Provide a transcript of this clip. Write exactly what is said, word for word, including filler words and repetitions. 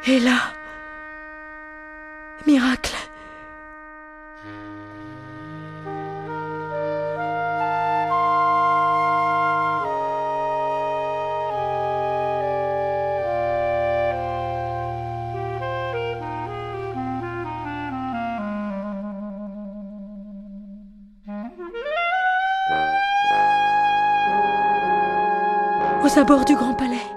Et là, miracle. Aux abords du Grand Palais,